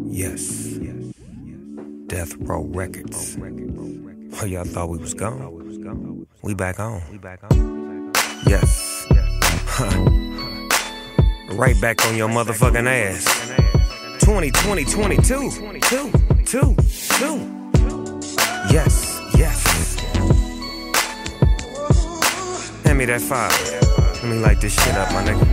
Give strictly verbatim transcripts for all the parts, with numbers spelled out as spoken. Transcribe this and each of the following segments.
Yes. Death Row Records. Oh, y'all thought we was gone? We back on. Yes. Huh. Right back on your motherfucking ass. twenty twenty, twenty-two. Two, two, two. Yes, yes. Hand me that file. Let me light this shit up, my nigga.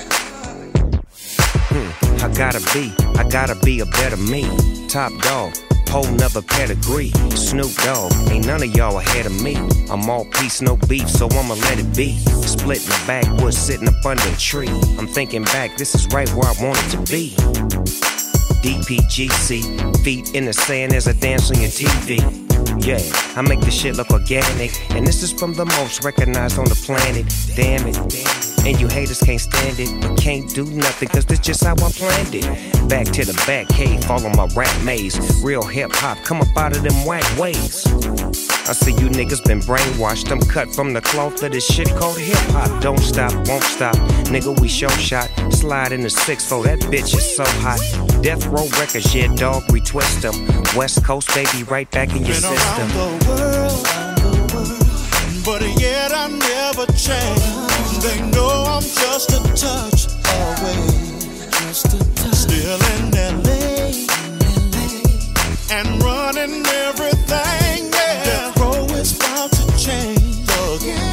Hmm. I gotta be, I gotta be a better me. Top dog, whole nother pedigree. Snoop Dogg, ain't none of y'all ahead of me. I'm all peace, no beef, so I'ma let it be. Split in the backwoods, sitting up under a tree. I'm thinking back, this is right where I wanted to be. D P G C, feet in the sand as I dance on your T V. Yeah, I make this shit look organic, and this is from the most recognized on the planet. Damn it, and you haters can't stand it, but can't do nothing, cause this just how I planned it. Back to the back cave, follow my rap maze. Real hip-hop, come up out of them whack ways. I see you niggas been brainwashed. I'm cut from the cloth of this shit called hip-hop. Don't stop, won't stop, nigga, we show shot. Slide in the six four, that bitch is so hot. Death Row Records, yeah, dog, retwist them. West Coast, baby, right back in your been system. Around the world, around the world, but yet I never change. They know I'm just a touch away, just a touch. Still in L A, in L A, and running everything. Yeah, Death Row is about to change again.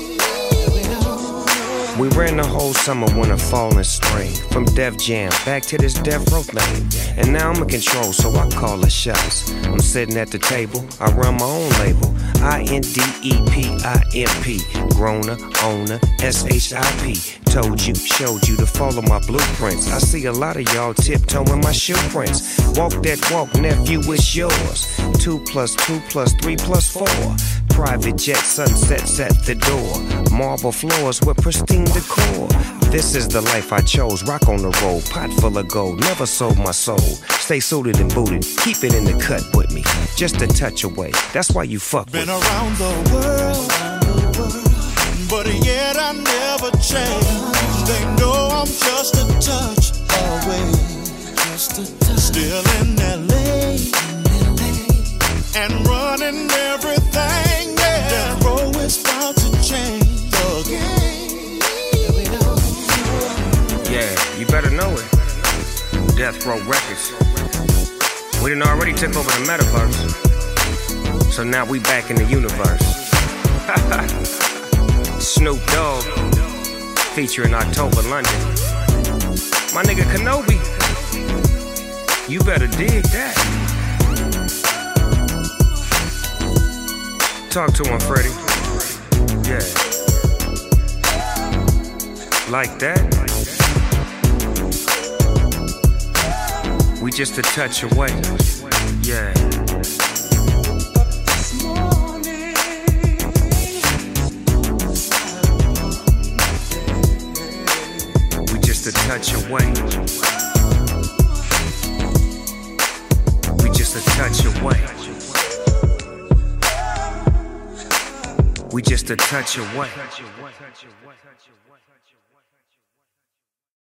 We ran the whole summer, winter, fall, and spring. From Def Jam back to this Death Row thing. And now I'm in control, so I call the shots. I'm sitting at the table, I run my own label. I N D E P I M P. Grown-er, owner, S H I P. Told you, showed you to follow my blueprints. I see a lot of y'all tiptoeing my shoe prints. Walk that walk, nephew, it's yours. Two plus two plus three plus four. Private jet sunsets at the door. Marble floors with pristine decor. This is the life I chose. Rock on the road, pot full of gold. Never sold my soul. Stay suited and booted. Keep it in the cut with me. Just a touch away. That's why you fuck Been with me. Been around the world, but yet I never change. They know I'm just a touch away, just a touch. Still in L A, in L A, and running everything. Yeah, Death Row is about to change again. Yeah, you better know it. Death Row Records. We done already took over the metaverse, so now we back in the universe. Snoop Dogg, featuring October London. My nigga Kenobi, you better dig that. Talk to him, Freddie. Yeah. Like that? We just a touch away. Yeah. A touch away. We just a touch away. We just a touch away.